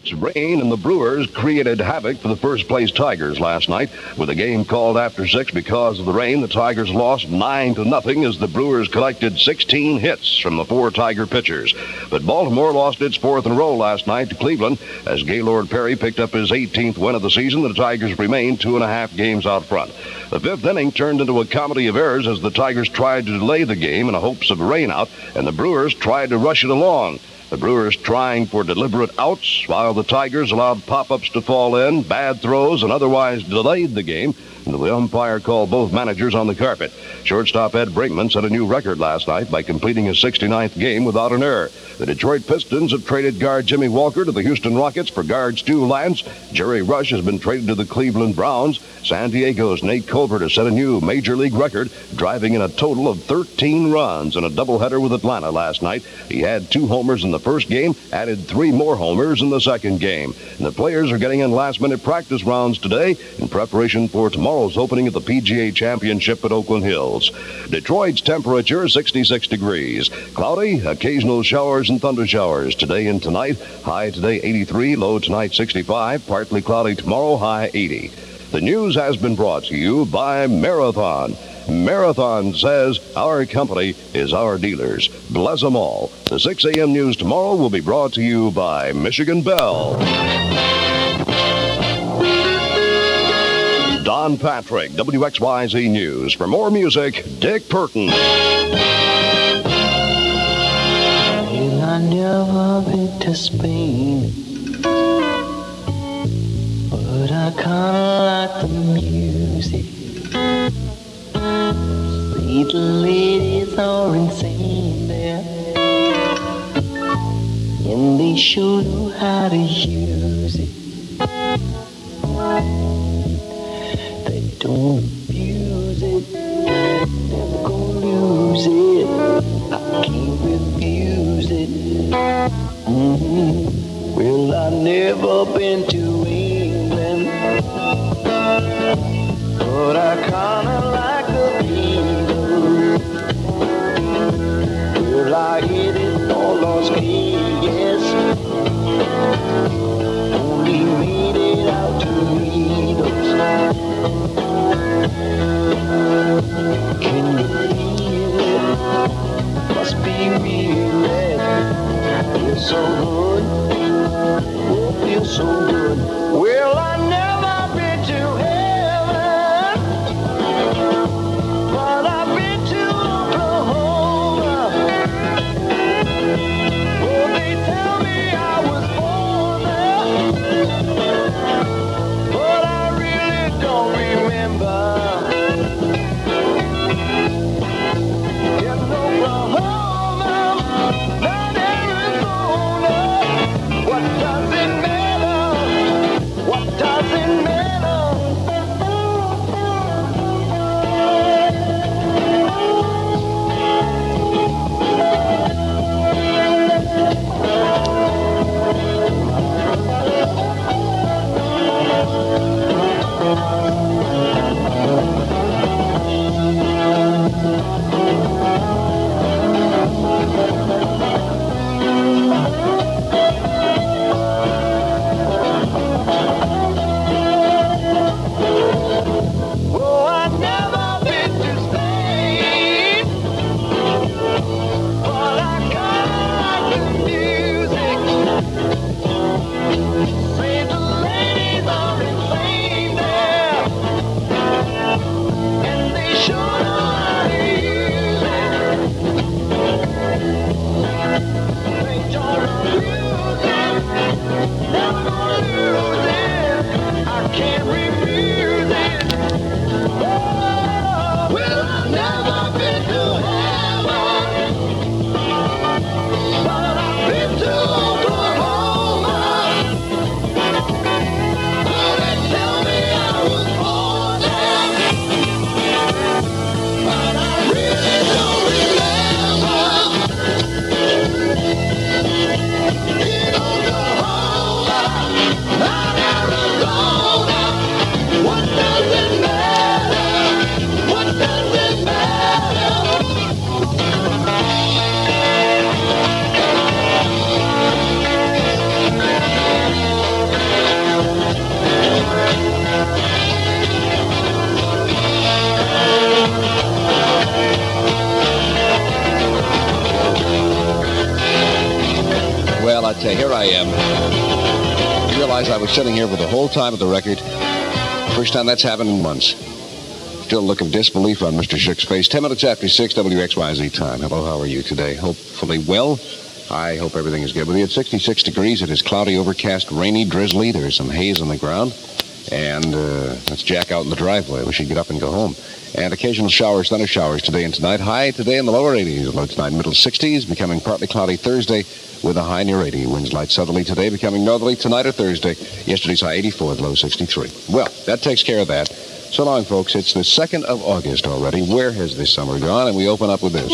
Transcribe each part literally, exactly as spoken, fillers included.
Rain and the Brewers created havoc for the first-place Tigers last night. With a game called after six because of the rain, the Tigers lost nine to nothing as the Brewers collected sixteen hits from the four Tiger pitchers. But Baltimore lost its fourth in a row last night to Cleveland as Gaylord Perry picked up his eighteenth win of the season. The Tigers remained two and a half games out front. The fifth inning turned into a comedy of errors as the Tigers tried to delay the game in the hopes of a rainout, and the Brewers tried to rush it along. The Brewers trying for deliberate outs while the Tigers allowed pop-ups to fall in, bad throws, and otherwise delayed the game until the umpire called both managers on the carpet. Shortstop Ed Brinkman set a new record last night by completing his sixty-ninth game without an error. The Detroit Pistons have traded guard Jimmy Walker to the Houston Rockets for guard Stu Lance. Jerry Rush has been traded to the Cleveland Browns. San Diego's Nate Colbert has set a new Major League record, driving in a total of thirteen runs in a doubleheader with Atlanta last night. He had two homers in the first game, added three more homers in the second game. And the players are getting in last-minute practice rounds today in preparation for tomorrow's opening of the P G A Championship at Oakland Hills. Detroit's temperature, sixty-six degrees. Cloudy, occasional showers and thunder showers today and tonight. High today, eighty-three. Low tonight, sixty-five. Partly cloudy tomorrow, high eighty. The news has been brought to you by Marathon. Marathon says our company is our dealers. Bless them all. The six a.m. news tomorrow will be brought to you by Michigan Bell. Don Patrick, W X Y Z News. For more music, Dick Burton. Well, I never been to Spain, but I kinda like the music. See, the ladies are insane there, and they sure know how to use it. They don't abuse it, never gonna lose it. I can't refuse it. Mm-hmm. Well, I've never been to England, but I kinda like the Beatles. Well, I hit it all Las Vegas, only made it out to meet us. Can you feel it? Must be real. Feels so good. Oh, feels so good. Well, I never been to heaven, but I've been to Oklahoma. Oh, they tell me I was born there, but I really don't remember. In Oklahoma, not Arizona. What does it matter? What does it matter? Oh, I've never been to Spain, but I kinda like the music. Say the ladies are insane there, and they sure know how to use it. They don't abuse it, never gonna lose it. I can't refuse it. Well, I've never been to heaven, but I've been to Oklahoma. Oh, they tell me I was born there, but I really don't remember. In Oklahoma, not Arizona. What does it matter? What does it matter? realized I was sitting here for the whole time of the record. First time that's happened in months. Still a look of disbelief on Mister Shook's face. Ten minutes after six, W X Y Z time. Hello, how are you today? Hopefully well. I hope everything is good with you. It's sixty-six degrees. It is cloudy, overcast, rainy, drizzly. There is some haze on the ground. And uh, that's Jack out in the driveway. We should get up and go home. And occasional showers, thunder showers today and tonight. High today in the lower eighties. Low tonight middle sixties. Becoming partly cloudy Thursday with a high near eighty. Winds light southerly today, becoming northerly tonight or Thursday. Yesterday's high eighty-four, low sixty-three. Well, that takes care of that. So long, folks. It's the second of August already. Where has this summer gone? And we open up with this.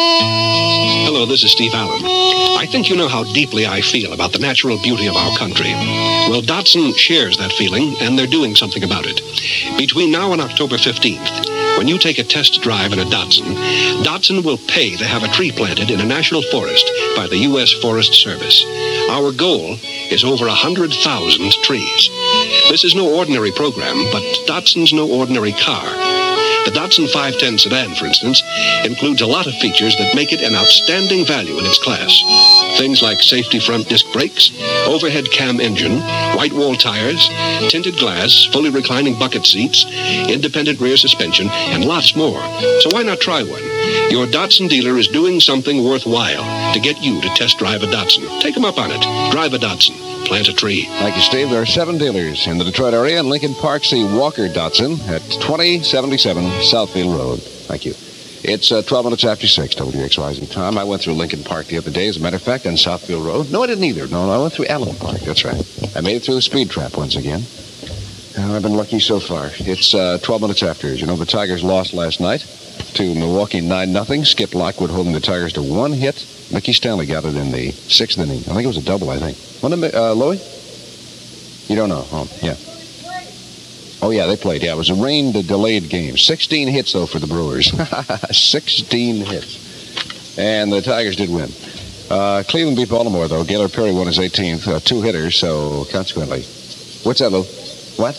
Hello, this is Steve Allen. I think you know how deeply I feel about the natural beauty of our country. Well, Datsun shares that feeling, and they're doing something about it. Between now and October fifteenth, when you take a test drive in a Datsun, Datsun will pay to have a tree planted in a national forest by the U S Forest Service. Our goal is over one hundred thousand trees. This is no ordinary program, but Datsun's no ordinary car. The Datsun five ten sedan, for instance, includes a lot of features that make it an outstanding value in its class. Things like safety front disc brakes, overhead cam engine, white wall tires, tinted glass, fully reclining bucket seats, independent rear suspension, and lots more. So why not try one? Your Datsun dealer is doing something worthwhile to get you to test drive a Datsun. Take them up on it. Drive a Datsun. Plant a tree. Thank you, Steve. There are seven dealers in the Detroit area. In Lincoln Park, see Walker Datsun at twenty seventy-seven Southfield Road. Thank you. It's uh, twelve minutes after six, W X Y Z time. I went through Lincoln Park the other day, as a matter of fact, on Southfield Road. No, I didn't either. No, no, I went through Allen Park. That's right. I made it through the speed trap once again. Uh, I've been lucky so far. It's uh, twelve minutes after. As you know, the Tigers lost last night to Milwaukee nine nothing. Skip Lockwood holding the Tigers to one hit. Mickey Stanley got it in the sixth inning. I think it was a double, I think. Wasn't it, uh, Louie? You don't know? Oh, yeah. Oh, yeah, they played. Yeah, it was a rain-delayed game. sixteen hits, though, for the Brewers. sixteen hits. And the Tigers did win. Uh, Cleveland beat Baltimore, though. Gaylord Perry won his eighteenth. Uh, two hitters, so consequently. What's that, Lou? What?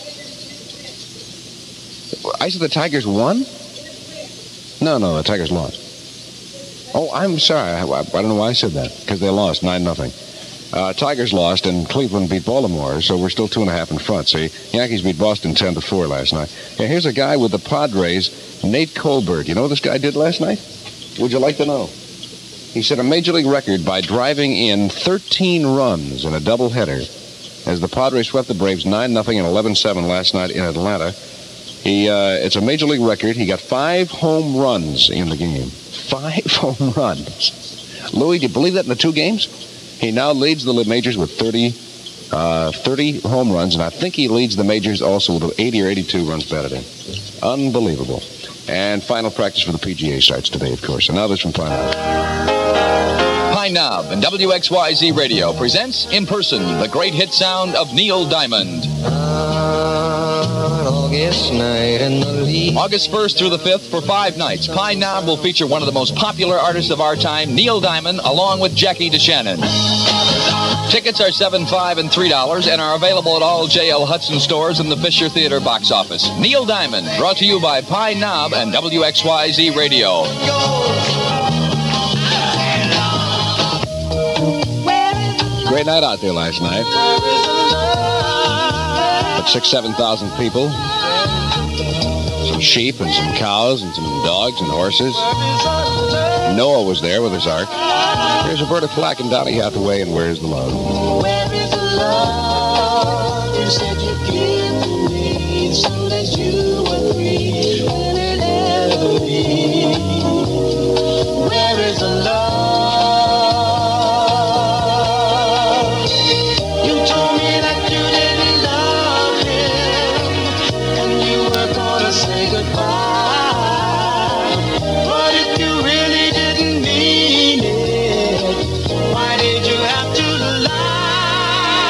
I said the Tigers won? No, no, the Tigers lost. Oh, I'm sorry. I, I don't know why I said that. Because they lost nine nothing. Uh, Tigers lost, and Cleveland beat Baltimore, so we're still two and a half in front. See, Yankees beat Boston ten to four last night. And here's a guy with the Padres, Nate Colbert. You know what this guy did last night? Would you like to know? He set a major league record by driving in thirteen runs in a doubleheader as the Padres swept the Braves nine nothing and eleven seven last night in Atlanta. He, uh, it's a major league record. He got five home runs in the game. Five home runs. Louis, do you believe that in the two games? He now leads the majors with thirty, uh, thirty home runs, and I think he leads the majors also with eighty or eighty-two runs batted in. Unbelievable. And final practice for the P G A starts today, of course. And now this from Pine Knob. Pine Knob and W X Y Z Radio presents In Person, the great hit sound of Neil Diamond. August night in the leaf. August first through the fifth for five nights, Pine Knob will feature one of the most popular artists of our time, Neil Diamond, along with Jackie DeShannon. Tickets are seven dollars, five dollars, and three dollars and are available at all J L Hudson stores and the Fisher Theater box office. Neil Diamond, brought to you by Pine Knob and W X Y Z Radio. Great night out there last night. But six, seven thousand people. Some sheep and some cows and some dogs and horses. Noah was there with his ark. Here's Roberta Flack and Donny Hathaway, and Where's the Love? Where is the love you said you'd give to me as soon as you were free? Will it ever be? Where is the love? You told me that you didn't love him and you were gonna say goodbye. But if you really didn't mean it, why did you have to lie?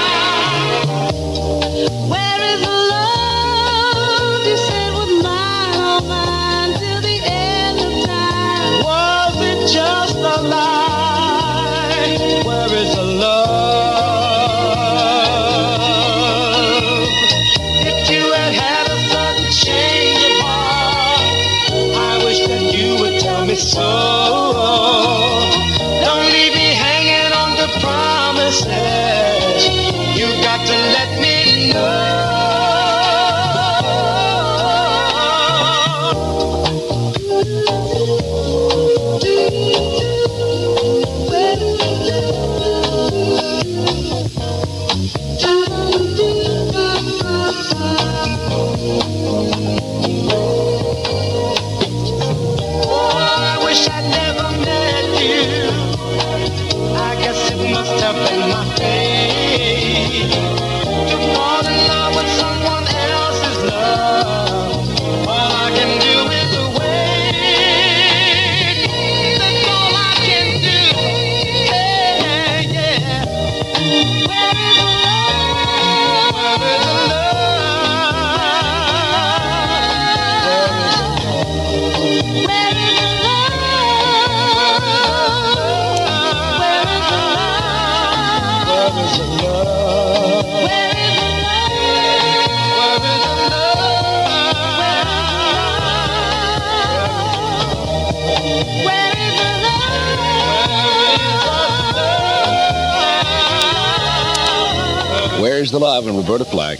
Where's the Love and Roberta Flack.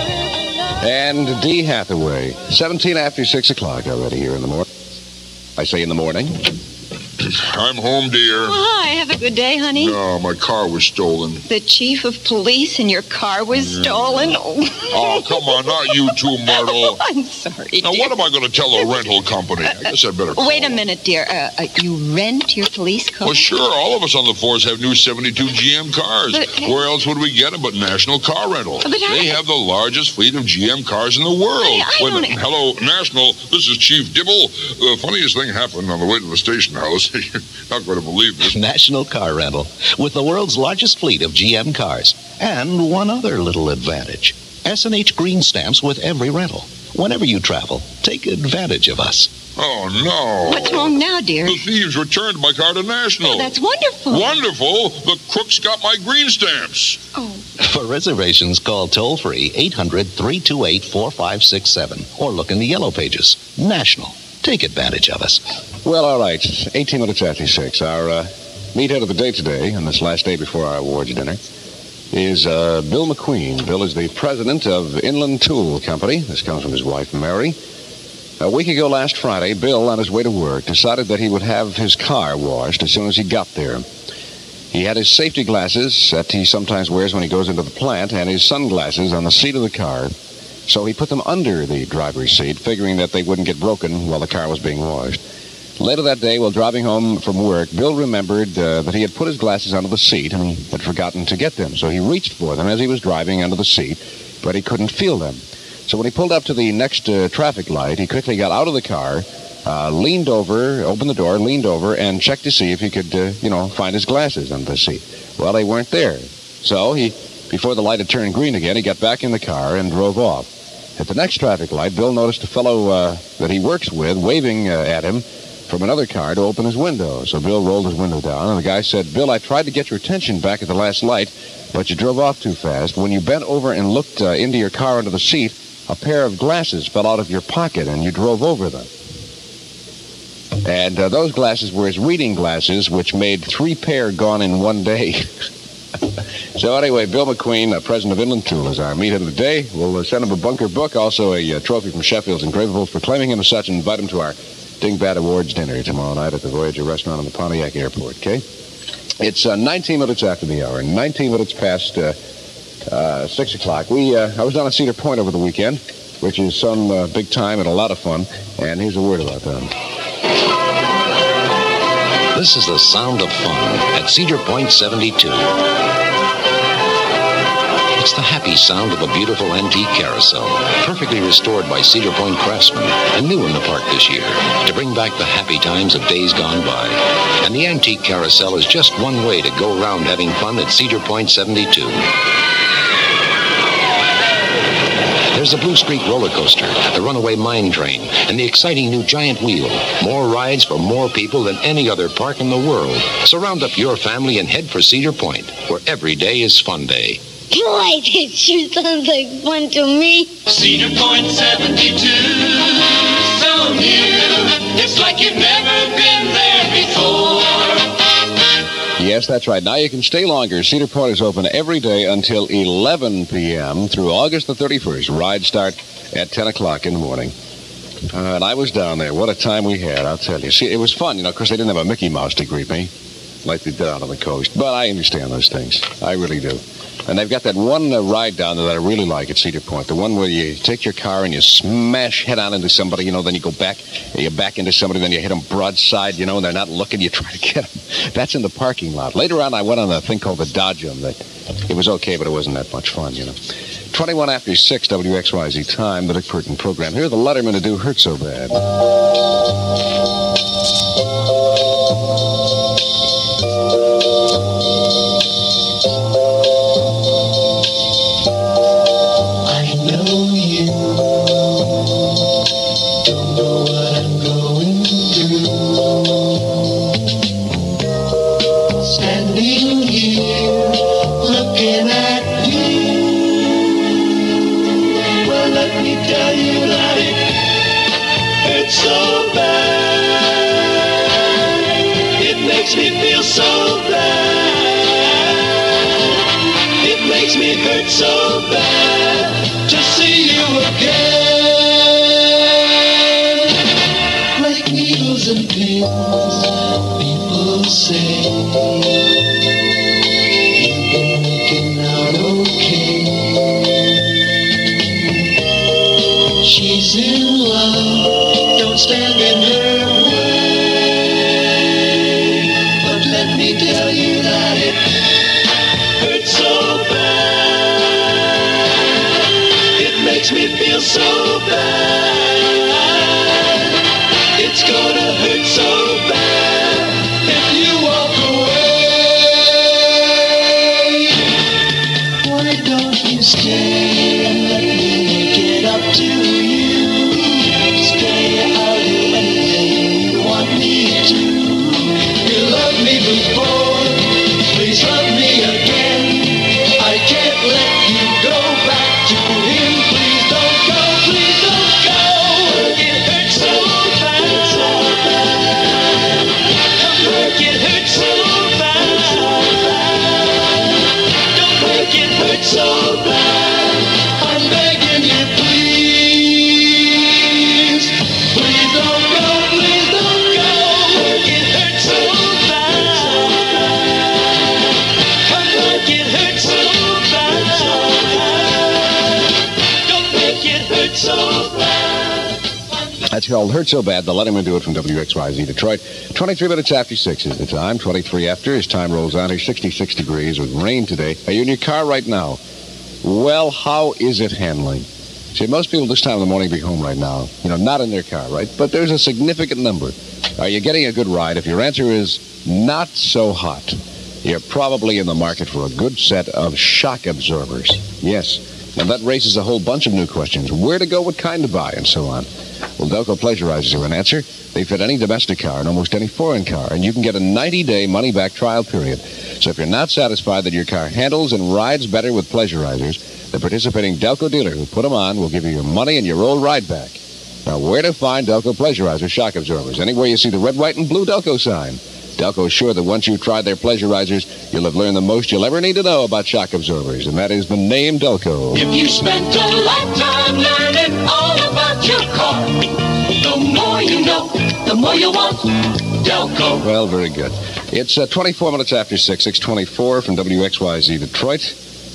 And Dee Hathaway. seventeen after six o'clock already here in the morning. I say in the morning. I'm home, dear. Oh, hi. Have a good day, honey. No, my car was stolen. The chief of police and your car was Yeah. stolen? Oh. Oh, come on, not you too, Myrtle. I'm sorry, Now, dear. what am I going to tell the rental company? I guess I better call Wait a them. minute, dear. Uh, uh, you rent your police car? Well, sure, all of us on the force have new seventy-two G M cars. But- Where else would we get them but National Car Rental? But I- They have the largest fleet of G M cars in the world. I- I Wait a don't- minute. Hello, National. This is Chief Dibble. The funniest thing happened on the way to the station house. You're not going to believe this. National Car Rental, with the world's largest fleet of G M cars. And one other little advantage. S and H green stamps with every rental. Whenever you travel, take advantage of us. Oh, no. What's wrong now, dear? The thieves returned my car to National. Oh, that's wonderful. Wonderful. The crooks got my green stamps. Oh, For reservations, call toll-free eight hundred, three two eight, four five six seven or look in the yellow pages. National. Take advantage of us. Well, all right. eighteen minutes after six. Our uh, meathead of the day today, on this last day before our awards dinner, is uh, Bill McQueen. Bill is the president of Inland Tool Company. This comes from his wife, Mary. A week ago last Friday, Bill, on his way to work, decided that he would have his car washed as soon as he got there. He had his safety glasses that he sometimes wears when he goes into the plant and his sunglasses on the seat of the car. So he put them under the driver's seat, figuring that they wouldn't get broken while the car was being washed. Later that day, while driving home from work, Bill remembered uh, that he had put his glasses under the seat and he had forgotten to get them. So he reached for them as he was driving under the seat, but he couldn't feel them. So when he pulled up to the next uh, traffic light, he quickly got out of the car, uh, leaned over, opened the door, leaned over, and checked to see if he could, uh, you know, find his glasses under the seat. Well, they weren't there. So he, before the light had turned green again, he got back in the car and drove off. At the next traffic light, Bill noticed a fellow uh, that he works with waving uh, at him from another car to open his window. So Bill rolled his window down, and the guy said, "Bill, I tried to get your attention back at the last light, but you drove off too fast. When you bent over and looked uh, into your car under the seat, a pair of glasses fell out of your pocket, and you drove over them." And uh, those glasses were his reading glasses, which made three pair gone in one day. So anyway, Bill McQueen, uh, president of Inland Tool, is our meathead of the day. We'll uh, send him a bunker book, also a uh, trophy from Sheffield's Engravables for claiming him as such, and invite him to our Dingbat Awards dinner tomorrow night at the Voyager restaurant on the Pontiac Airport, okay? It's uh, nineteen minutes after the hour, nineteen minutes past uh, uh, six o'clock. We, uh, I was down at Cedar Point over the weekend, which is some uh, big time and a lot of fun, and here's a word about that. This is the sound of fun at Cedar Point seventy-two. It's the happy sound of a beautiful antique carousel, perfectly restored by Cedar Point craftsmen and new in the park this year to bring back the happy times of days gone by. And the antique carousel is just one way to go around having fun at Cedar Point seventy-two. There's the Blue Streak roller coaster, the runaway mine train, and the exciting new giant wheel. More rides for more people than any other park in the world. So round up your family and head for Cedar Point, where every day is fun day. Boy, this sure sounds like fun to me. Cedar Point seventy-two, so new. It's like you've never been there before. Yes, that's right. Now you can stay longer. Cedar Point is open every day until eleven p.m. through August the thirty-first. Rides start at ten o'clock in the morning. Uh, and I was down there. What a time we had, I'll tell you. See, it was fun, you know, because they didn't have a Mickey Mouse to greet me like they did out on the coast. But I understand those things. I really do. And they've got that one uh, ride down there that I really like at Cedar Point. The one where you take your car and you smash head on into somebody, you know, then you go back, you back into somebody, then you hit them broadside, you know, and they're not looking, you try to get them. That's in the parking lot. Later on, I went on a thing called the Dodgem. That it was okay, but it wasn't that much fun, you know. twenty-one after six, W X Y Z time, the Dick Burton program. Here are the Letterman to do Hurt So Bad. So bad, it makes me feel so bad. It makes me hurt so bad to see you again. Like needles and pins, people say you've been making out okay. She's in love, don't stand in her way. But let me tell you that it hurts so bad. It makes me feel so bad. It's gonna hurt so bad if you walk away. Why don't you stay and let me make it up to you? Stay, I'll do anything you want me to. You loved me before, please love me again. I can't let you go back to him. Please don't go, please don't go. It hurts so bad, so bad. Come work, it hurts so bad. Don't make it hurt so bad. I'm begging you, please. Please don't go, please don't go. It hurts so bad. Come work, it hurts so bad. Don't make it hurt so bad. That's called Hurt So Bad. They'll let him do it from W X Y Z Detroit. twenty-three minutes after six is the time. twenty-three after as time rolls on. It's sixty-six degrees with rain today. Are you in your car right now? Well, how is it handling? See, most people this time of the morning be home right now. You know, not in their car, right? But there's a significant number. Are you getting a good ride? If your answer is not so hot, you're probably in the market for a good set of shock absorbers. Yes. And that raises a whole bunch of new questions. Where to go, what kind to buy, and so on. Well, Delco Pleasurizers are an answer. They fit any domestic car and almost any foreign car, and you can get a ninety-day money-back trial period. So if you're not satisfied that your car handles and rides better with Pleasurizers, the participating Delco dealer who put them on will give you your money and your old ride back. Now, where to find Delco Pleasurizer shock absorbers? Anywhere you see the red, white, and blue Delco sign. Delco is sure that once you've tried their Pleasurizers, you'll have learned the most you'll ever need to know about shock absorbers, and that is the name Delco. If you spent a lifetime learning all about your car, the more you know, the more you want Delco. Well, very good. It's uh, twenty-four minutes after six, six twenty-four from W X Y Z Detroit.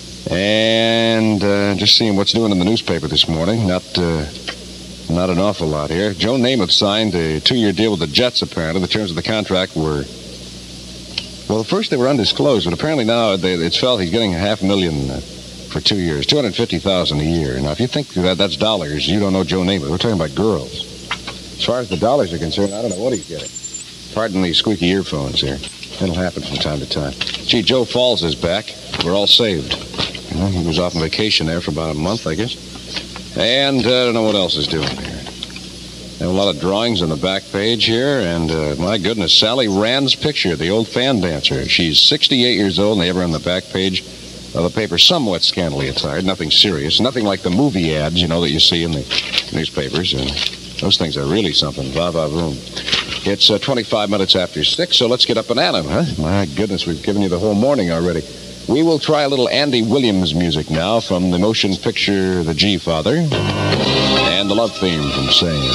And uh, just seeing what's doing in the newspaper this morning. Not uh, not an awful lot here. Joe Namath signed a two-year deal with the Jets, apparently. The terms of the contract were, well, at first they were undisclosed, but apparently now they, it's felt he's getting a half million uh, for two years, two hundred fifty thousand dollars a year. Now, if you think that that's dollars, you don't know Joe Namath. We're talking about girls. As far as the dollars are concerned, I don't know what he's getting. Pardon the squeaky earphones here. It'll happen from time to time. Gee, Joe Falls is back. We're all saved. You know, he was off on vacation there for about a month, I guess. And uh, I don't know what else is doing here. There are a lot of drawings on the back page here, and uh, my goodness, Sally Rand's picture, the old fan dancer. She's sixty-eight years old, and they have her on the back page of the paper, somewhat scantily attired, nothing serious, nothing like the movie ads, you know, that you see in the newspapers. And those things are really something. Va va voom. It's uh, twenty-five minutes after six, so let's get up and at 'em, huh? My goodness, we've given you the whole morning already. We will try a little Andy Williams music now from the motion picture The G-Father and the love theme from Sane.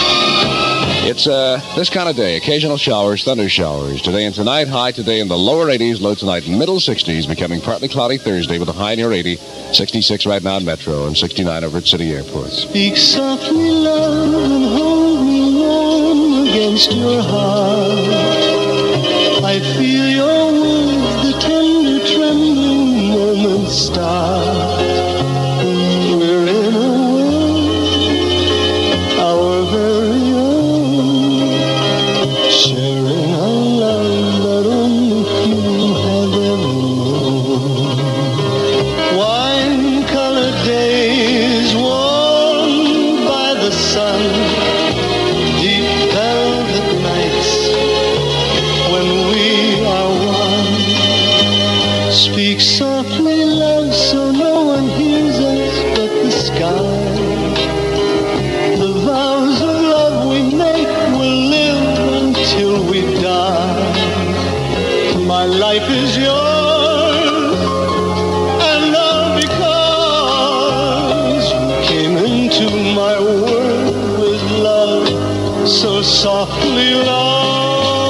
It's uh, this kind of day. Occasional showers, thunder showers. Today and tonight, high today in the lower eighties, low tonight middle sixties, becoming partly cloudy Thursday with a high near eighty, sixty-six right now in Metro, and sixty-nine over at City Airports. Speak softly, love, and hold me warm against your heart. I feel your words, the tender trembling moments start. We're in a world, our very own, sharing a love that only few have ever known. Wine-colored days warmed by the sun, deep velvet nights when we are one. Speak softly, love, so softly, love.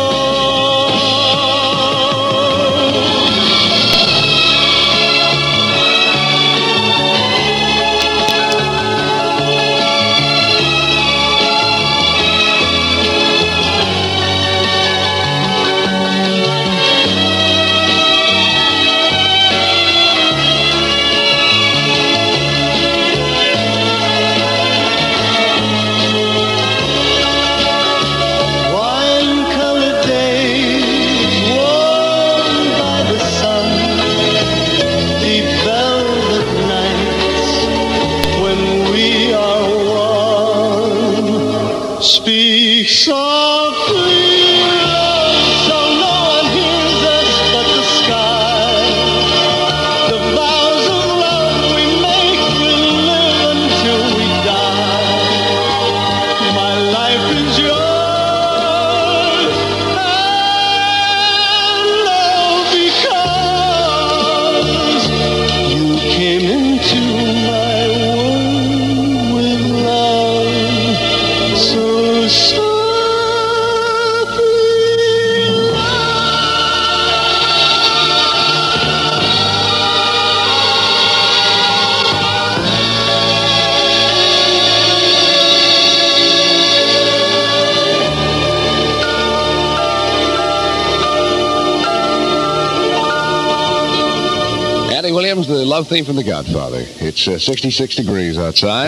Speak softly, love, so no one hears us but the sky. The vows of love we make will live until we die. My life is yours, and all because you came into my world with love. So Andy Williams, the love theme from The Godfather. It's uh, sixty-six degrees outside.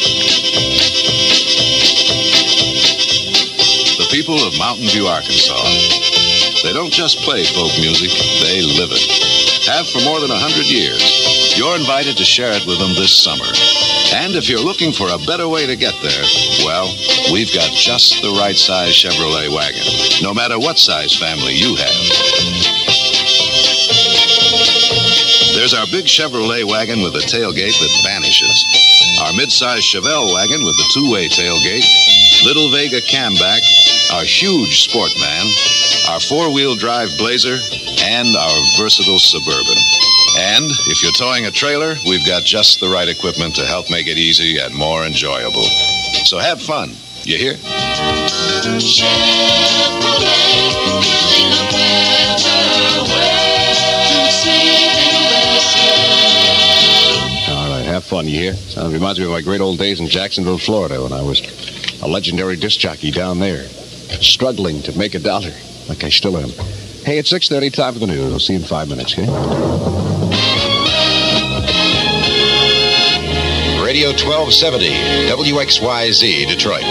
The people of Mountain View, Arkansas. They don't just play folk music, they live it. Have for more than one hundred years. You're invited to share it with them this summer. And if you're looking for a better way to get there, well, we've got just the right size Chevrolet wagon, no matter what size family you have. There's our big Chevrolet wagon with a tailgate that vanishes. Our mid-size Chevelle wagon with the two-way tailgate. Little Vega Camback. Our huge Sportman. Our four-wheel drive Blazer. And our versatile Suburban. And if you're towing a trailer, we've got just the right equipment to help make it easy and more enjoyable. So have fun. You hear? All right, have fun, you hear? Sounds reminds me of my great old days in Jacksonville, Florida, when I was a legendary disc jockey down there, struggling to make a dollar, like I still am. Hey, it's six thirty, time for the news. I'll see you in five minutes, okay? Radio twelve seventy, W X Y Z, Detroit.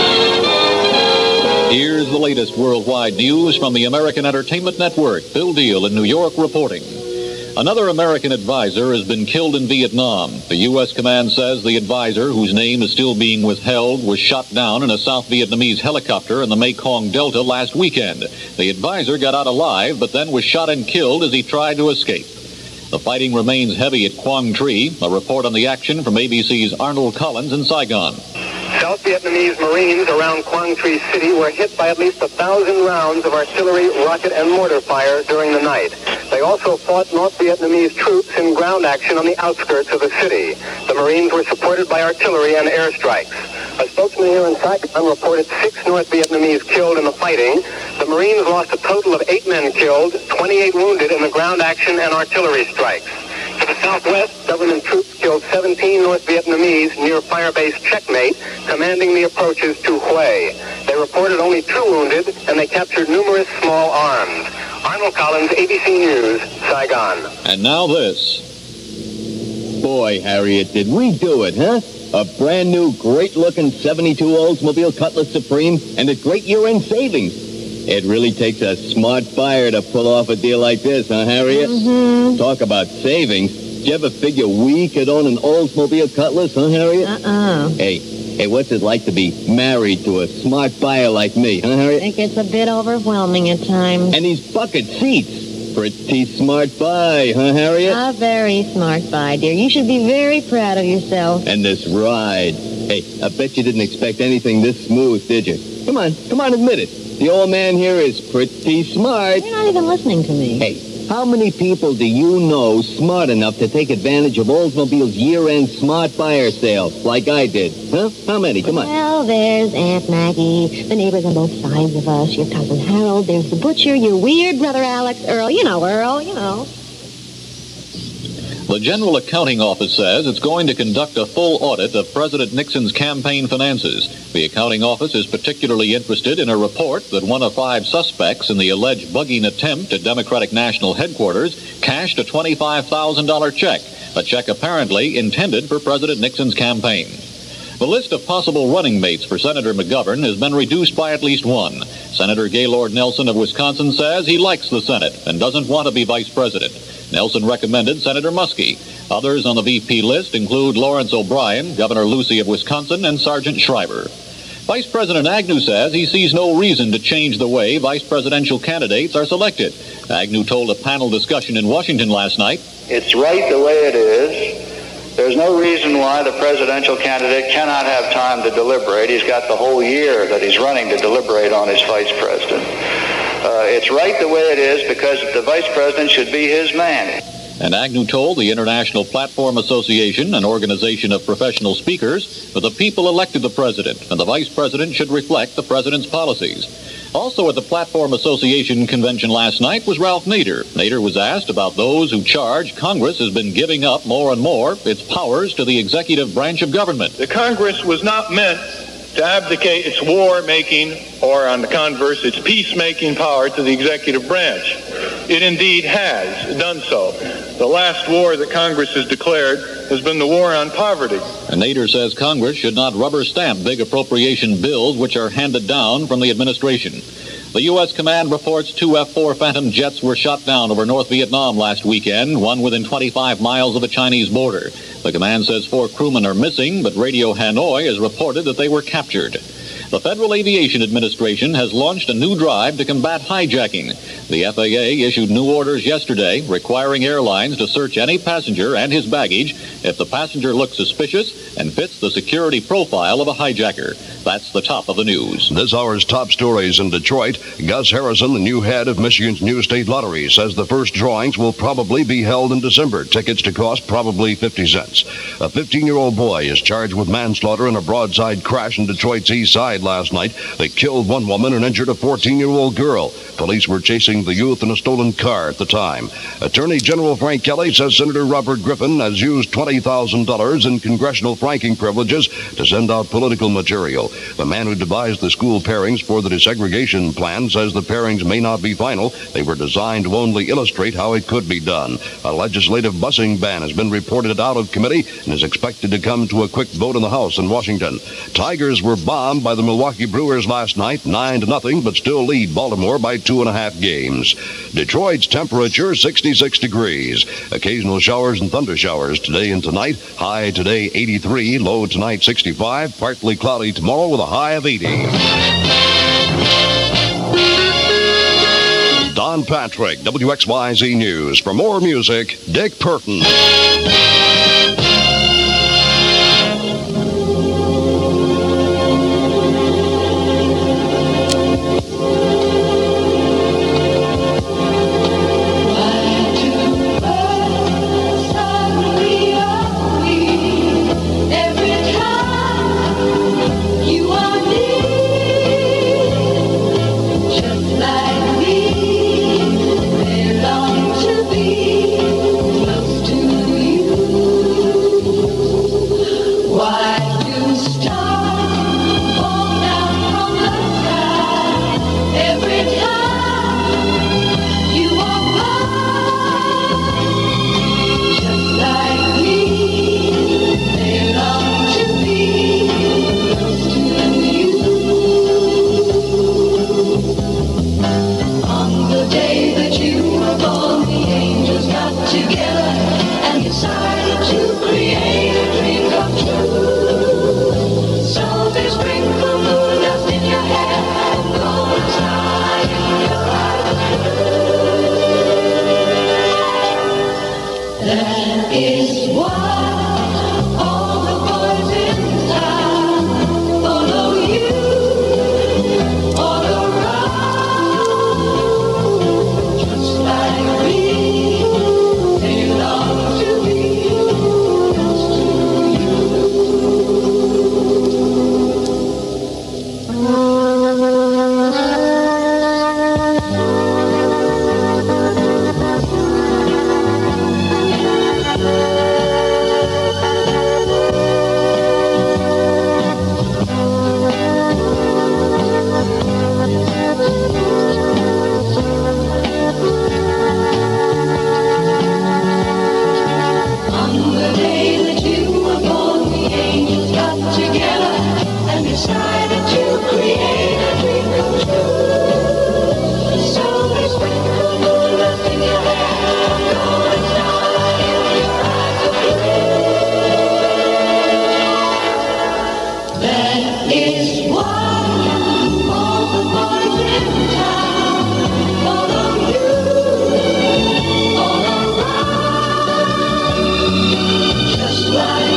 Here's the latest worldwide news from the American Entertainment Network. Bill Deal in New York reporting. Another American advisor has been killed in Vietnam. The U S command says the advisor, whose name is still being withheld, was shot down in a South Vietnamese helicopter in the Mekong Delta last weekend. The advisor got out alive, but then was shot and killed as he tried to escape. The fighting remains heavy at Quang Tri. A report on the action from A B C's Arnold Collins in Saigon. South Vietnamese Marines around Quang Tri City were hit by at least a thousand rounds of artillery, rocket, and mortar fire during the night. They also fought North Vietnamese troops in ground action on the outskirts of the city. The Marines were supported by artillery and airstrikes. A spokesman here in Saigon reported six North Vietnamese killed in the fighting. The Marines lost a total of eight men killed, twenty-eight wounded in the ground action and artillery strikes. To the southwest, government troops killed seventeen North Vietnamese near Firebase Checkmate, commanding the approaches to Hue. They reported only two wounded, and they captured numerous small arms. Arnold Collins, A B C News, Saigon. And now this. Boy, Harriet, did we do it, huh? A brand new, great-looking seventy-two Oldsmobile Cutlass Supreme and a great year-end savings. It really takes a smart buyer to pull off a deal like this, huh, Harriet? Mm-hmm. Talk about savings. Did you ever figure we could own an Oldsmobile Cutlass, huh, Harriet? Uh-uh. Hey, hey, what's it like to be married to a smart buyer like me, huh, I Harriet? think it's a bit overwhelming at times. And these bucket seats. Pretty smart buy, huh, Harriet? A very smart buy, dear. You should be very proud of yourself. And this ride. Hey, I bet you didn't expect anything this smooth, did you? Come on, come on, admit it. The old man here is pretty smart. You're not even listening to me. Hey, How many people do you know smart enough to take advantage of Oldsmobile's year-end smart buyer sale, like I did? Huh? How many? Come on. Well, there's Aunt Maggie, the neighbors on both sides of us, your cousin Harold, there's the butcher, your weird brother Alex, Earl, you know Earl, you know. The General Accounting Office says it's going to conduct a full audit of President Nixon's campaign finances. The accounting office is particularly interested in a report that one of five suspects in the alleged bugging attempt at Democratic National Headquarters cashed a twenty-five thousand dollars check, a check apparently intended for President Nixon's campaign. The list of possible running mates for Senator McGovern has been reduced by at least one. Senator Gaylord Nelson of Wisconsin says he likes the Senate and doesn't want to be vice president. Nelson recommended Senator Muskie. Others on the V P list include Lawrence O'Brien, Governor Lucey of Wisconsin, and Sergeant Schreiber. Vice President Agnew says he sees no reason to change the way vice presidential candidates are selected. Agnew told a panel discussion in Washington last night, "It's right the way it is. There's no reason why the presidential candidate cannot have time to deliberate. He's got the whole year that he's running to deliberate on his vice president. Uh, it's right the way it is because the vice president should be his man." And Agnew told the International Platform Association, an organization of professional speakers, that the people elected the president, and the vice president should reflect the president's policies. Also at the Platform Association convention last night was Ralph Nader. Nader was asked about those who charge Congress has been giving up more and more its powers to the executive branch of government. The Congress was not meant to abdicate its war-making, or on the converse, its peacemaking power to the executive branch. It indeed has done so. The last war that Congress has declared has been the war on poverty. And Nader says Congress should not rubber stamp big appropriation bills which are handed down from the administration. The U S command reports two F four Phantom jets were shot down over North Vietnam last weekend, one within twenty-five miles of the Chinese border. The command says four crewmen are missing, but Radio Hanoi has reported that they were captured. The Federal Aviation Administration has launched a new drive to combat hijacking. The F A A issued new orders yesterday requiring airlines to search any passenger and his baggage if the passenger looks suspicious and fits the security profile of a hijacker. That's the top of the news. This hour's top stories in Detroit. Gus Harrison, the new head of Michigan's new state lottery, says the first drawings will probably be held in December. Tickets to cost probably fifty cents. A fifteen-year-old boy is charged with manslaughter in a broadside crash in Detroit's east side last night. They killed one woman and injured a fourteen-year-old girl. Police were chasing the youth in a stolen car at the time. Attorney General Frank Kelly says Senator Robert Griffin has used twenty thousand dollars in congressional franking privileges to send out political material. The man who devised the school pairings for the desegregation plan says the pairings may not be final. They were designed to only illustrate how it could be done. A legislative busing ban has been reported out of committee and is expected to come to a quick vote in the House in Washington. Tigers were bombed by the Milwaukee Brewers last night, nine to nothing, but still lead Baltimore by two and a half games. Detroit's temperature, sixty-six degrees. Occasional showers and thunder showers today and tonight. High today, eighty-three. Low tonight, sixty-five. Partly cloudy tomorrow with a high of eighty. Don Patrick, W X Y Z News. For more music, Dick Purton. Long to be close to you.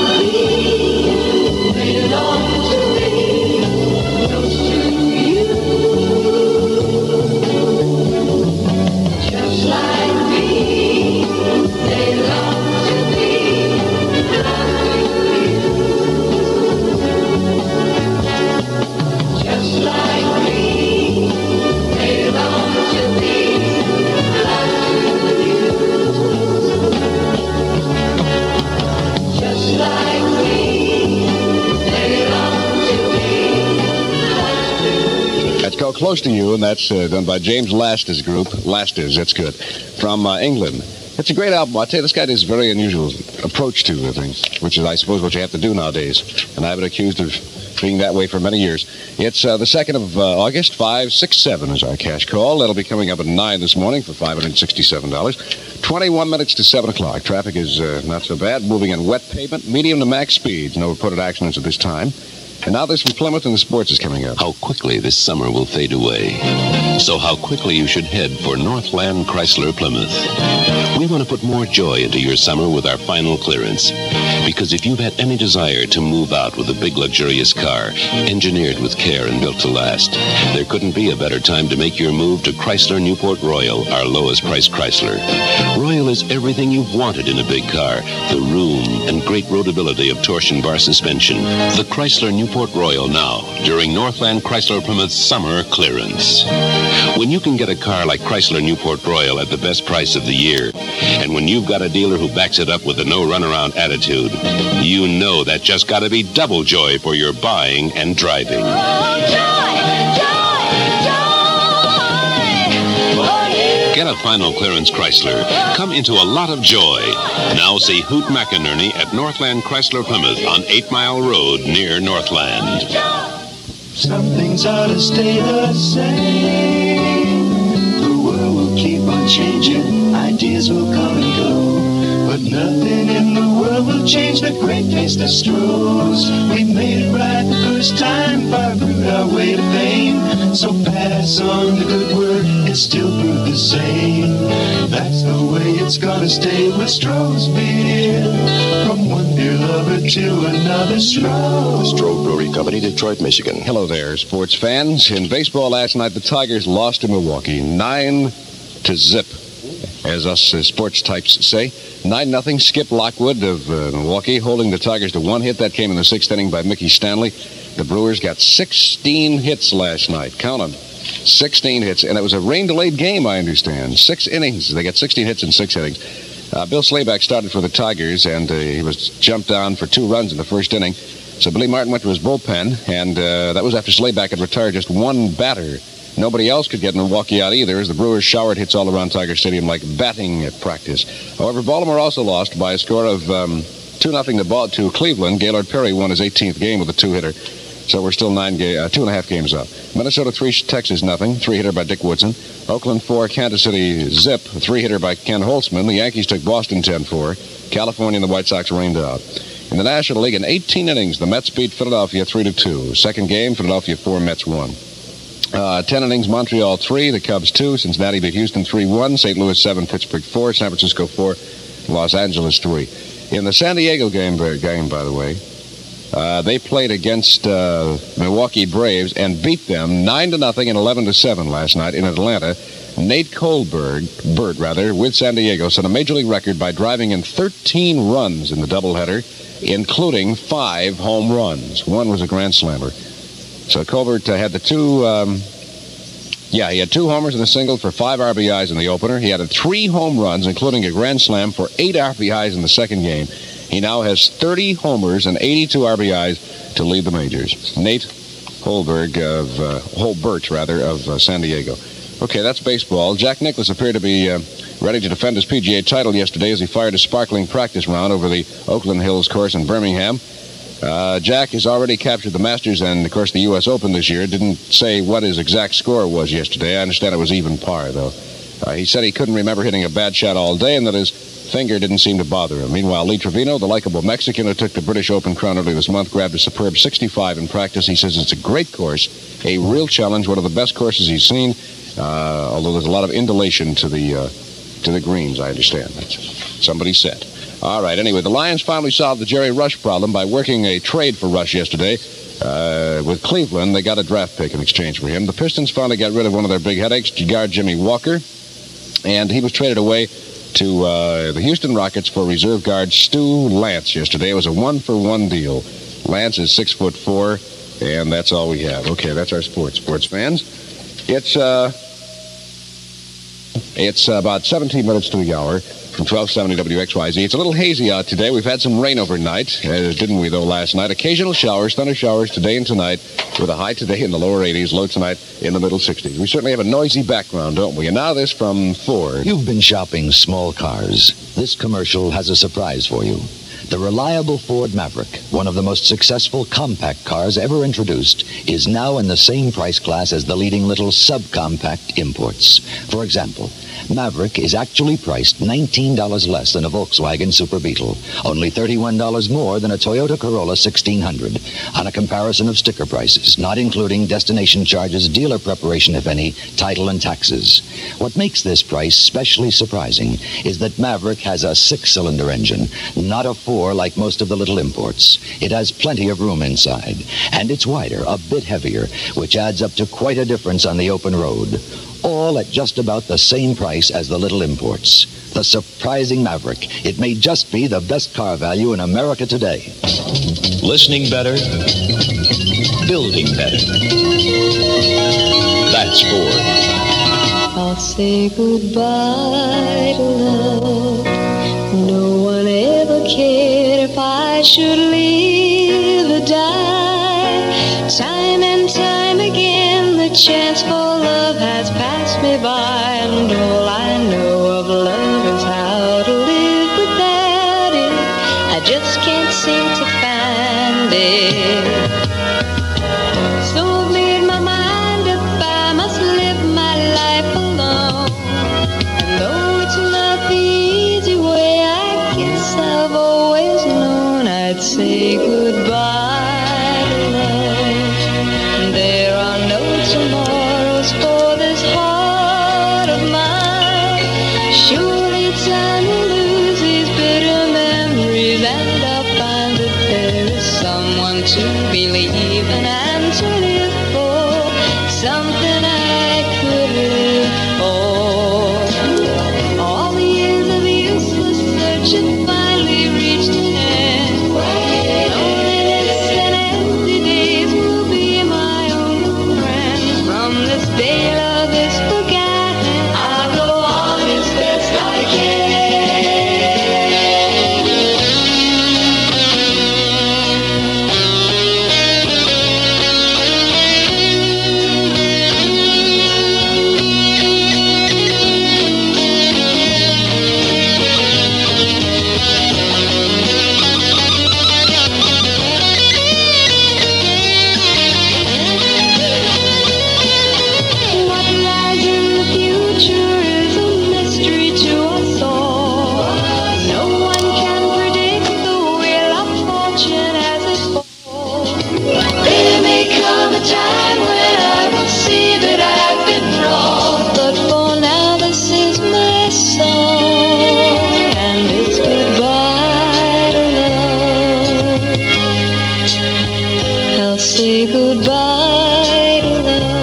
me, they long to be close to you. Just like me, they long to be close to you. Just like me, they long to be close to you. Just like me, they long to be close to you. Let's go close to you, and that's uh, done by James Lastes Group. Lastes, that's good. From uh, England. It's a great album. I'll tell you, this guy has a very unusual approach to things, which is, I suppose, what you have to do nowadays. And I've been accused of being that way for many years. It's uh, the second of uh, August, five six seven is our cash call. That'll be coming up at nine this morning for five hundred sixty-seven dollars. twenty-one minutes to seven o'clock. Traffic is uh, not so bad. Moving in wet pavement, medium to max speeds. No reported accidents at this time. And now this from Plymouth, and the sports is coming up. How quickly this summer will fade away. So how quickly you should head for Northland Chrysler Plymouth. We want to put more joy into your summer with our final clearance. Because if you've had any desire to move out with a big luxurious car, engineered with care and built to last, there couldn't be a better time to make your move to Chrysler Newport Royal, our lowest price Chrysler. Royal is everything you've wanted in a big car. The room and great roadability of torsion bar suspension. The Chrysler Newport Royal now, during Northland Chrysler Plymouth's summer clearance. When you can get a car like Chrysler Newport Royal at the best price of the year, and when you've got a dealer who backs it up with a no-runaround attitude, you know that just got to be double joy for your buying and driving. Oh, joy, joy, joy for you. Get a final clearance Chrysler. Come into a lot of joy. Now see Hoot McInerney at Northland Chrysler Plymouth on eight Mile Road near Northland. Some things ought to stay the same. The world will keep on changing. Ideas will come and go. But nothing in the world will change the great taste of Stroh's. We made it right the first time, far brewed our way to fame. So pass on the good word, it's still brewed the same. That's the way it's gonna stay with Stroh's beer. From one beer lover to another Stroh. The Stroh Brewery Company, Detroit, Michigan. Hello there, sports fans. In baseball last night, the Tigers lost to Milwaukee, nine to zip, as us uh, sports types say. nine nothing. Skip Lockwood of uh, Milwaukee holding the Tigers to one hit. That came in the sixth inning by Mickey Stanley. The Brewers got sixteen hits last night. Count them. sixteen hits. And it was a rain-delayed game, I understand. Six innings. They got sixteen hits in six innings. Uh, Bill Slayback started for the Tigers, and uh, he was jumped down for two runs in the first inning. So Billy Martin went to his bullpen, and uh, that was after Slayback had retired just one batter. Nobody else could get Milwaukee out either, as the Brewers showered hits all around Tiger Stadium like batting at practice. However, Baltimore also lost by a score of um, two nothing to, ball, to Cleveland. Gaylord Perry won his eighteenth game with a two-hitter. So we're still nine ga- uh, two and a half games up. Minnesota three, Texas nothing. Three-hitter by Dick Woodson. Oakland four, Kansas City zip. Three-hitter by Ken Holtzman. The Yankees took Boston ten four. California and the White Sox rained out. In the National League, in eighteen innings, the Mets beat Philadelphia three to two. Second game, Philadelphia four, Mets one. Uh, ten innings, Montreal three, the Cubs two. Cincinnati beat Houston three one. Saint Louis seven, Pittsburgh four. San Francisco four, Los Angeles three. In the San Diego game, game by the way, uh, they played against uh, Milwaukee Braves and beat them nine to nothing and eleven to seven last night in Atlanta. Nate Kohlberg, Bird rather, with San Diego set a major league record by driving in thirteen runs in the doubleheader, including five home runs. One was a grand slammer. So Colbert uh, had the two, um, yeah, he had two homers and a single for five R B Is in the opener. He had three home runs, including a grand slam, for eight R B Is in the second game. He now has thirty homers and eighty-two R B Is to lead the majors. Nate Holberg of, uh, Holbert, rather, of uh, San Diego. Okay, that's baseball. Jack Nicklaus appeared to be uh, ready to defend his P G A title yesterday as he fired a sparkling practice round over the Oakland Hills course in Birmingham. Uh, Jack has already captured the Masters and, of course, the U S Open this year. Didn't say what his exact score was yesterday. I understand it was even par, though. Uh, he said he couldn't remember hitting a bad shot all day and that his finger didn't seem to bother him. Meanwhile, Lee Trevino, the likable Mexican who took the British Open crown earlier this month, grabbed a superb sixty-five in practice. He says it's a great course, a real challenge, one of the best courses he's seen, uh, although there's a lot of indolation to the, uh, to the greens, I understand. That's somebody said. All right, anyway, the Lions finally solved the Jerry Rush problem by working a trade for Rush yesterday. Uh, with Cleveland, they got a draft pick in exchange for him. The Pistons finally got rid of one of their big headaches, guard Jimmy Walker, and he was traded away to uh, the Houston Rockets for reserve guard Stu Lance yesterday. It was a one-for-one deal. Lance is six foot four, and that's all we have. Okay, that's our sports, sports fans. It's uh, it's about seventeen minutes to the hour from twelve seventy W X Y Z. It's a little hazy out today. We've had some rain overnight, uh, didn't we, though, last night? Occasional showers, thunder showers today and tonight, with a high today in the lower eighties, low tonight in the middle sixties. We certainly have a noisy background, don't we? And now this from Ford. You've been shopping small cars. This commercial has a surprise for you. The reliable Ford Maverick, one of the most successful compact cars ever introduced, is now in the same price class as the leading little subcompact imports. For example, Maverick is actually priced nineteen dollars less than a Volkswagen Super Beetle, only thirty-one dollars more than a Toyota Corolla sixteen hundred, on a comparison of sticker prices, not including destination charges, dealer preparation, if any, title and taxes. What makes this price specially surprising is that Maverick has a six-cylinder engine, not a four like most of the little imports. It has plenty of room inside, and it's wider, a bit heavier, which adds up to quite a difference on the open road. All at just about the same price as the little imports. The surprising Maverick. It may just be the best car value in America today. Listening better, building better. That's Ford. I'll say goodbye to love. No one ever cared if I should live or die. Time and time again, the chance for love has passed me by, and all I know of love is how to live without it. I just can't seem to find it. So I've made my mind up, I must live my life alone. And though it's not the easy way, I guess I've always known I'd say goodbye to love. There are no tomorrows for this heart of mine. Surely time will lose these bitter memories, and I'll find that there is someone to believe in and to live for, something I could live for. All the years of useless searching finally reached an end. Loneliness and empty days will be my only friend. From this day love is forgotten, I'll go on as best I can. What lies in the future is a mystery to us all. No one can predict the wheel of fortune as it falls. There may come a time when I will see that I've been wrong, but for now this is my song, and it's goodbye to love. I'll say goodbye to love.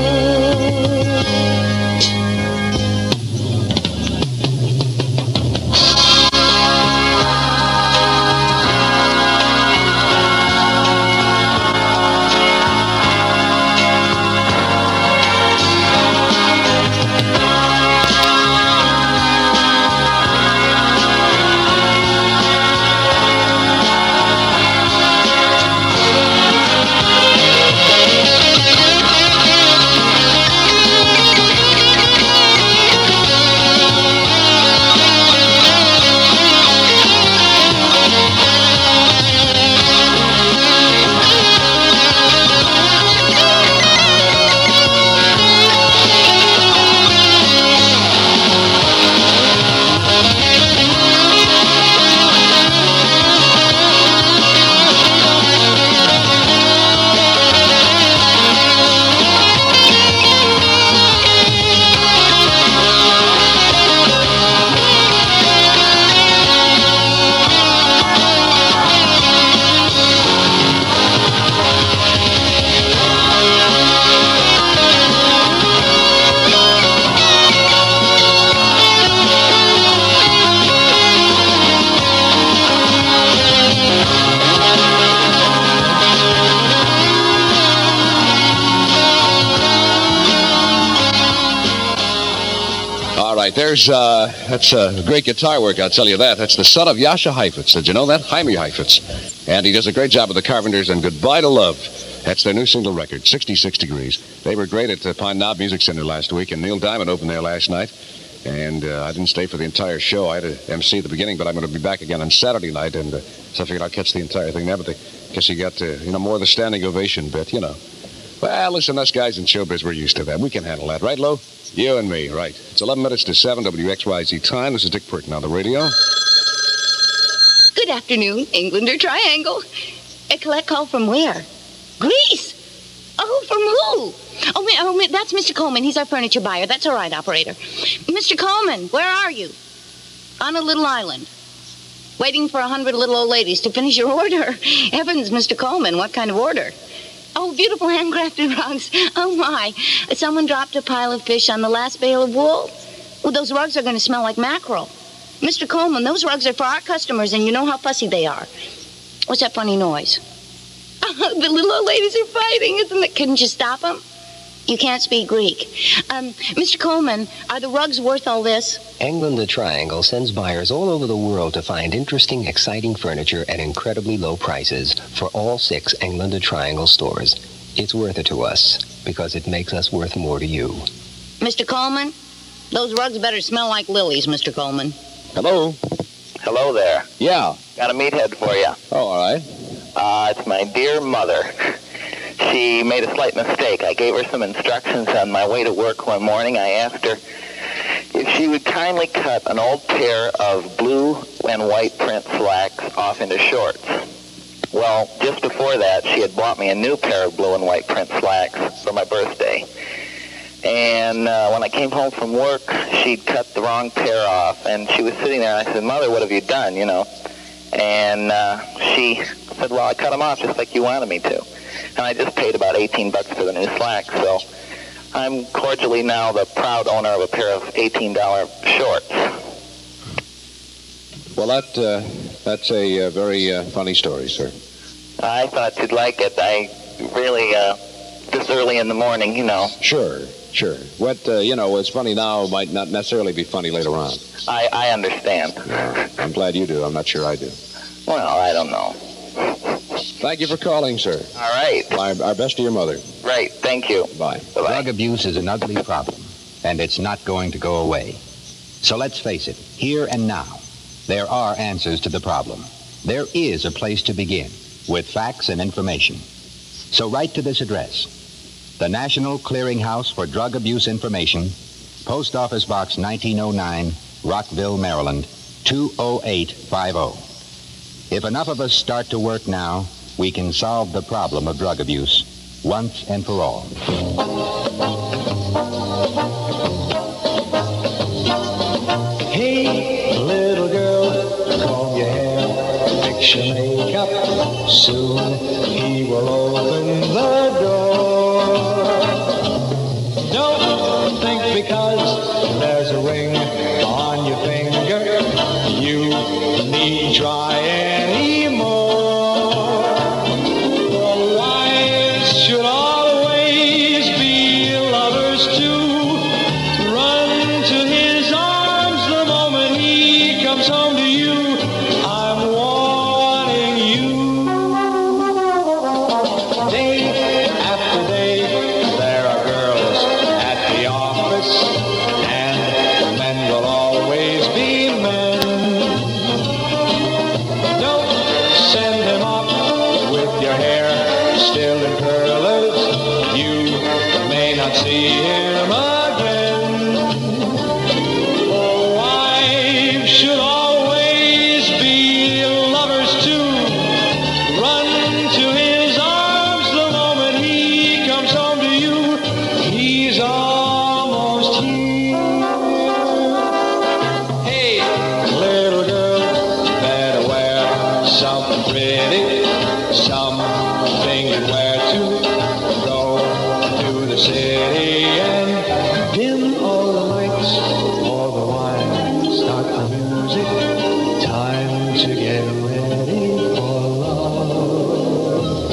right, there's, uh, that's uh, great guitar work, I'll tell you that. That's the son of Jascha Heifetz. Did you know that? Jaime Heifetz. And he does a great job with the Carpenters, and Goodbye to Love. That's their new single record, sixty-six degrees. They were great at the Pine Knob Music Center last week, and Neil Diamond opened there last night. And uh, I didn't stay for the entire show. I had to M C at the beginning, but I'm going to be back again on Saturday night, and uh, so I figured I'd catch the entire thing there. But I guess you got, uh, you know, more of the standing ovation bit, you know. Well, listen, us guys in showbiz, we're used to that. We can handle that, right, Lo? You and me, right. It's eleven minutes to seven, W X Y Z time. This is Dick Burton on the radio. Good afternoon, Englander Triangle. A collect call from where? Greece. Oh, from who? Oh, oh, that's Mister Coleman. He's our furniture buyer. That's all right, operator. Mister Coleman, where are you? On a little island. Waiting for a hundred little old ladies to finish your order. Heavens, Mister Coleman, what kind of order? Oh, beautiful handcrafted rugs. Oh, my. Someone dropped a pile of fish on the last bale of wool. Well, those rugs are going to smell like mackerel. Mister Coleman, those rugs are for our customers, and you know how fussy they are. What's that funny noise? Oh, the little old ladies are fighting, isn't it? Couldn't you stop them? You can't speak Greek. Um, Mister Coleman, are the rugs worth all this? Englander Triangle sends buyers all over the world to find interesting, exciting furniture at incredibly low prices for all six Englander Triangle stores. It's worth it to us because it makes us worth more to you. Mister Coleman, those rugs better smell like lilies, Mister Coleman. Hello. Hello there. Yeah. Got a meathead for you. Oh, all right. Uh, it's my dear mother. She made a slight mistake. I gave her some instructions on my way to work one morning. I asked her if she would kindly cut an old pair of blue and white print slacks off into shorts. Well, just before that, she had bought me a new pair of blue and white print slacks for my birthday. And uh, when I came home from work, she'd cut the wrong pair off. And she was sitting there, and I said, Mother, what have you done, you know? And uh, she said, well, I cut them off just like you wanted me to. And I just paid about eighteen bucks for the new slacks, so I'm cordially now the proud owner of a pair of eighteen dollar shorts. Well, that uh, that's a uh, very uh, funny story, sir. I thought you'd like it. I really, uh, this early in the morning, you know. Sure, sure. What, uh, you know, what's funny now might not necessarily be funny later on. I, I understand. Yeah, I'm glad you do. I'm not sure I do. Well, I don't know. Thank you for calling, sir. All right. My, our best to your mother. Right. Thank you. Bye. Bye-bye. Drug abuse is an ugly problem, and it's not going to go away. So let's face it, here and now, there are answers to the problem. There is a place to begin, with facts and information. So write to this address, the National Clearinghouse for Drug Abuse Information, Post Office Box nineteen oh nine, Rockville, Maryland, two oh eight five oh. If enough of us start to work now, we can solve the problem of drug abuse once and for all. Hey, little girl, comb your hair, fix your makeup. Soon he will open the door. Don't think because there's a ring on your finger, you need try anymore. The wives should always be lovers too. Run to his arms the moment he comes home to you. I'm warning you. Day after day, there are girls at the office, and men will always be men. Don't send him off with your hair still in curlers. You may not see him again. Oh, wives should always be lovers too. Run to his arms the moment he comes home to you. He's almost here. Hey, little girl, better wear something pretty, something you wear to go to the city and dim all the lights, pour the wine, start the music. Time to get ready for love.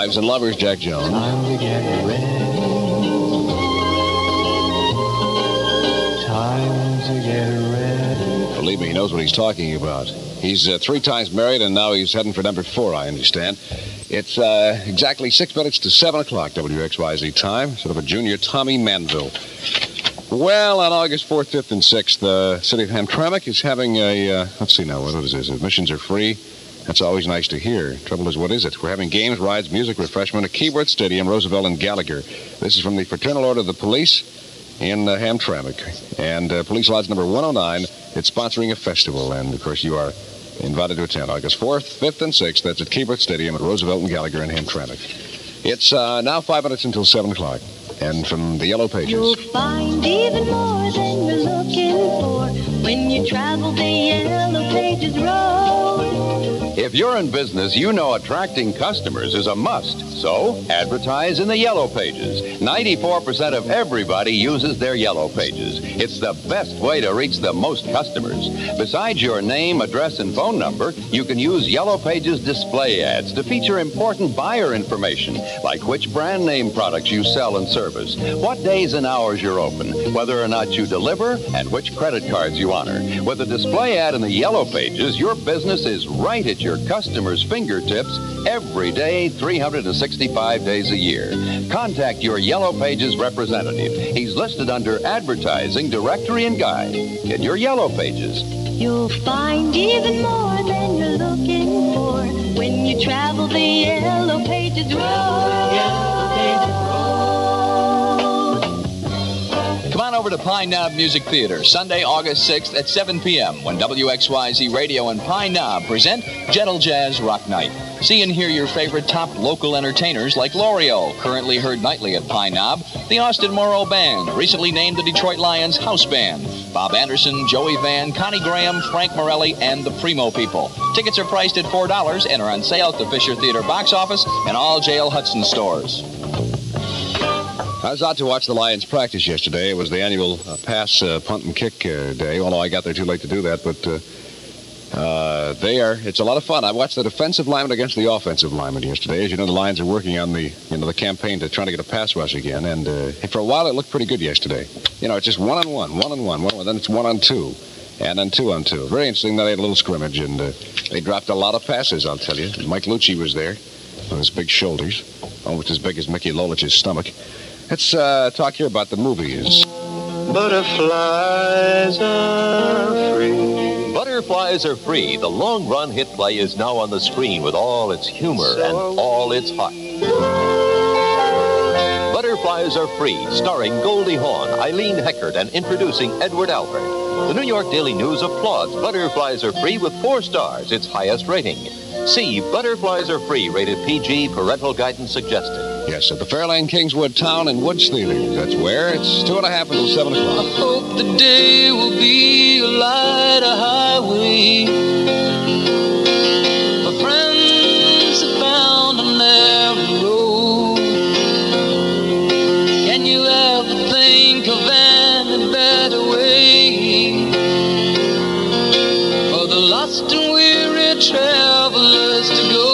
Wives and Lovers, Jack Jones. Time to get ready. Time to get ready. Believe me, he knows what he's talking about. He's uh, three times married, and now he's heading for number four, I understand. It's uh, exactly six minutes to seven o'clock, W X Y Z time. Sort of a junior Tommy Manville. Well, on August fourth, fifth, and sixth, the city of Hamtramck is having a, uh, let's see now, what is this? Admissions are free. That's always nice to hear. Trouble is, what is it? We're having games, rides, music, refreshment at Keyworth Stadium, Roosevelt, and Gallagher. This is from the Fraternal Order of the Police in uh, Hamtramck. And uh, Police Lodge number one oh nine, it's sponsoring a festival. And, of course, you are invited to attend August fourth, fifth, and sixth. That's at Keyworth Stadium at Roosevelt and Gallagher in Hamtramck. It's uh, now five minutes until seven o'clock. And from the Yellow Pages. You'll find even more than you're looking for when you travel the Yellow Pages road. If you're in business, you know attracting customers is a must. So, advertise in the Yellow Pages. ninety-four percent of everybody uses their Yellow Pages. It's the best way to reach the most customers. Besides your name, address, and phone number, you can use Yellow Pages display ads to feature important buyer information, like which brand name products you sell and service, what days and hours you're open, whether or not you deliver, and which credit cards you honor. With a display ad in the Yellow Pages, your business is right at your customers' fingertips every day, three hundred sixty-five days a year. Contact your Yellow Pages representative. He's listed under Advertising, Directory, and Guide in your Yellow Pages. You'll find even more than you're looking for when you travel the Yellow Pages road. Yellow Pages road. Come on over to Pine Knob Music Theater, Sunday, August sixth at seven p.m. when W X Y Z Radio and Pine Knob present Gentle Jazz Rock Night. See and hear your favorite top local entertainers like L'Oreal, currently heard nightly at Pine Knob, the Austin Morrow Band, recently named the Detroit Lions House Band, Bob Anderson, Joey Van, Connie Graham, Frank Morelli, and the Primo People. Tickets are priced at four dollars and are on sale at the Fisher Theater box office and all J L Hudson stores. I was out to watch the Lions practice yesterday. It was the annual uh, pass, uh, punt, and kick uh, day, although I got there too late to do that. But uh, uh, they are, it's a lot of fun. I watched the defensive lineman against the offensive lineman yesterday. As you know, the Lions are working on the, you know, the campaign to try to get a pass rush again. And uh, for a while, it looked pretty good yesterday. You know, it's just one on one, one on one, one on one. Then it's one on two, and then two on two. Very interesting. Then they had a little scrimmage, and uh, they dropped a lot of passes, I'll tell you. Mike Lucci was there on his big shoulders, almost as big as Mickey Lolich's stomach. Let's uh, talk here about the movies. Butterflies are free. Butterflies Are Free. The long-run hit play is now on the screen with all its humor and all its heart. Butterflies Are Free, starring Goldie Hawn, Eileen Heckert, and introducing Edward Albert. The New York Daily News applauds Butterflies Are Free with four stars, its highest rating. See Butterflies Are Free, rated P G, parental guidance suggested. Yes, at the Fairlane Kingswood Town and Woods Theater. That's where. It's two and a half until seven o'clock. I hope the day will be a light, a highway. My friends have found a narrow road. Can you ever think of any better way for the lost and weary travelers to go?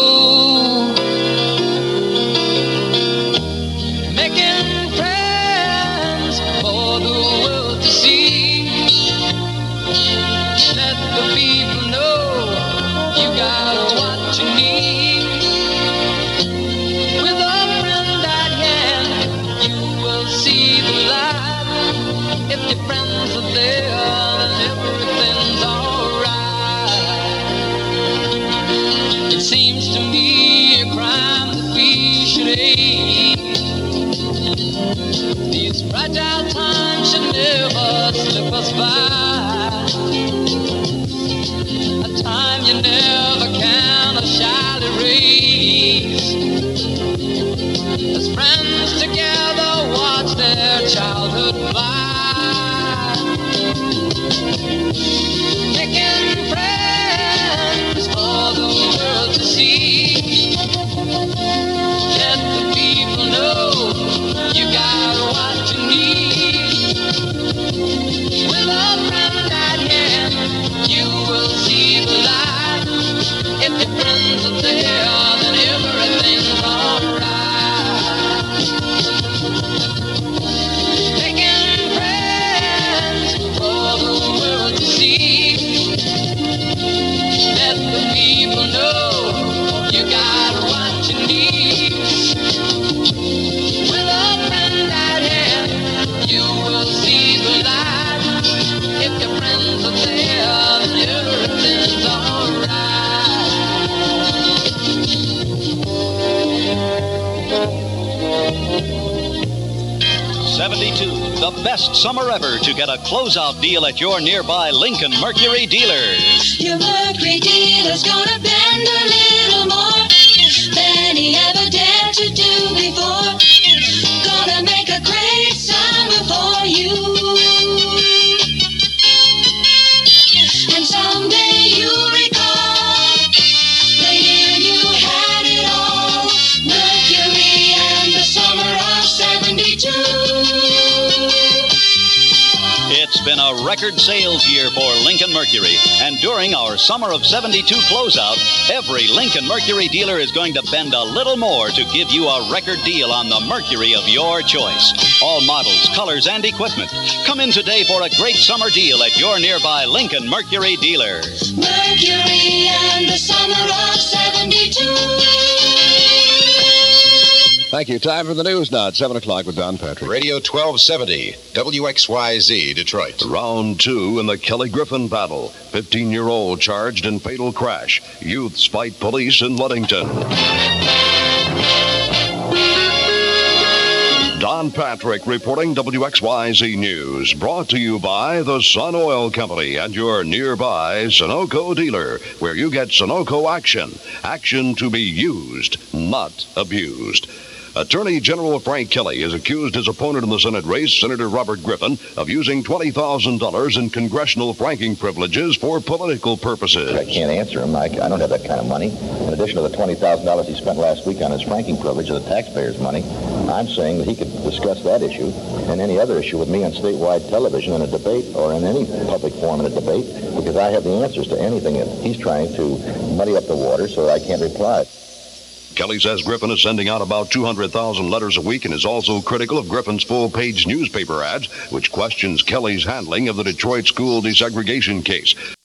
seventy-two, the best summer ever to get a closeout deal at your nearby Lincoln Mercury dealer. Your Mercury dealer's gonna bend a little more than he ever dared to do before. Gonna make a great summer for you. And someday you'll recall the year you had it all. Mercury and the summer of seventy-two. It's been a record sales year for Lincoln Mercury, and during our Summer of seventy-two closeout, every Lincoln Mercury dealer is going to bend a little more to give you a record deal on the Mercury of your choice. All models, colors, and equipment. Come in today for a great summer deal at your nearby Lincoln Mercury dealer. Mercury and the summer of seventy-two. Thank you. Time for the news now at seven o'clock with Don Patrick. Radio twelve seventy, W X Y Z, Detroit. Round two in the Kelly Griffin battle. fifteen-year-old charged in fatal crash. Youths fight police in Ludington. Don Patrick reporting W X Y Z News. Brought to you by the Sun Oil Company and your nearby Sunoco dealer, where you get Sunoco action. Action to be used, not abused. Attorney General Frank Kelly has accused his opponent in the Senate race, Senator Robert Griffin, of using twenty thousand dollars in congressional franking privileges for political purposes. I can't answer him. I, I don't have that kind of money. In addition to the twenty thousand dollars he spent last week on his franking privilege of the taxpayers' money, I'm saying that he could discuss that issue and any other issue with me on statewide television in a debate or in any public forum in a debate, because I have the answers to anything that he's trying to muddy up the water, so I can't reply. Kelly says Griffin is sending out about two hundred thousand letters a week and is also critical of Griffin's full-page newspaper ads, which questions Kelly's handling of the Detroit school desegregation case.